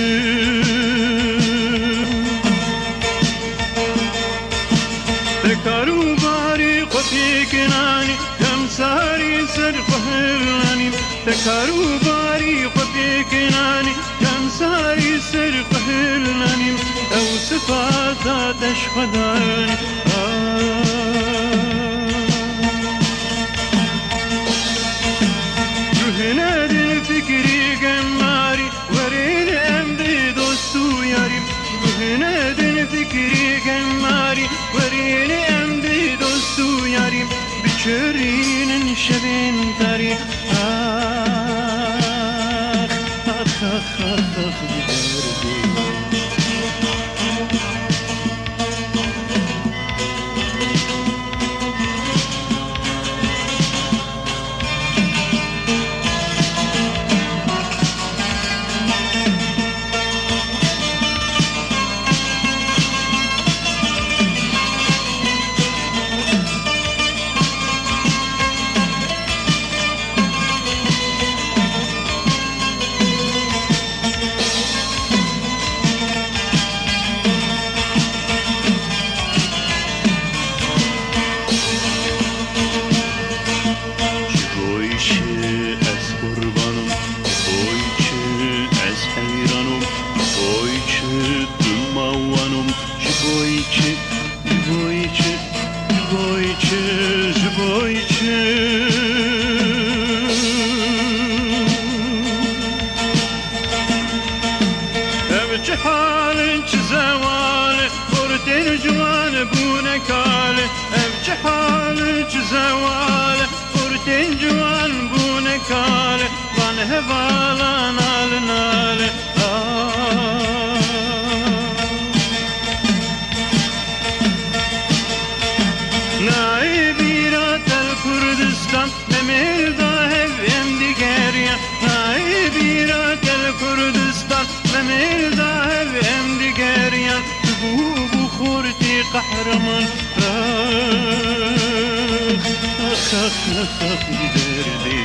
تكارو باري قطي كناني كم ساري سرقهلاني تكارو باري قطي كناني كم ساري سرقهلاني او صفاتا تشخداني روحنا دل فكري قماري ورين امدي دوستو ياري روحنا دل فكري قماري ورين امدي دوستو ياري بچرين شبين داري آخ آخ آخ آخ آخ بدردي هوالا نال نال نائبیرات الکردستان نمیر داهب امدیگریا نائبیرات الکردستان نمیر داهب امدیگریا تبو بخورتی قهرمان آخ آخ آخ آخ دردی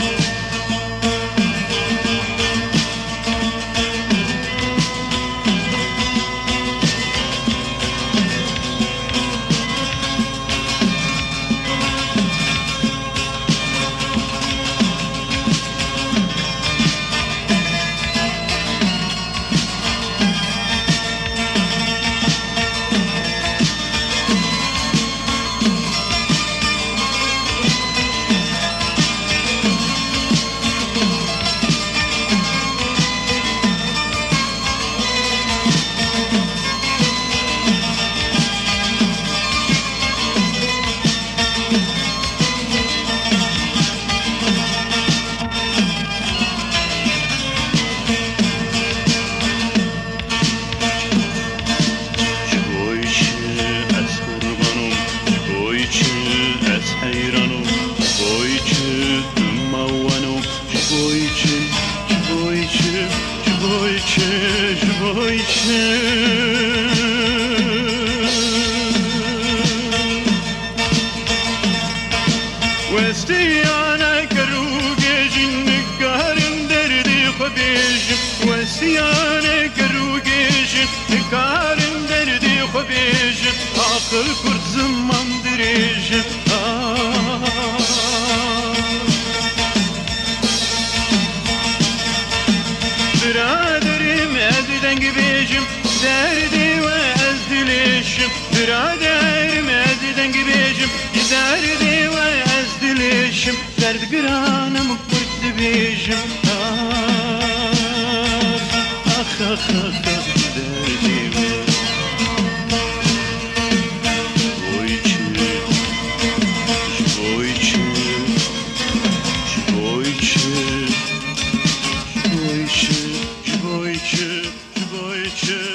وستيانا كروجج نكارن دردي خبيج وستيانا كروجج نكارن دردي خبيج آخر كرد زمان دريج برادرم أزدن بيجم دردي وأزدليشم برادرم أزدن بيجم دردي وأزدليشم درد قرانم كرد بيجم آخ آخ آخ دردي Boyche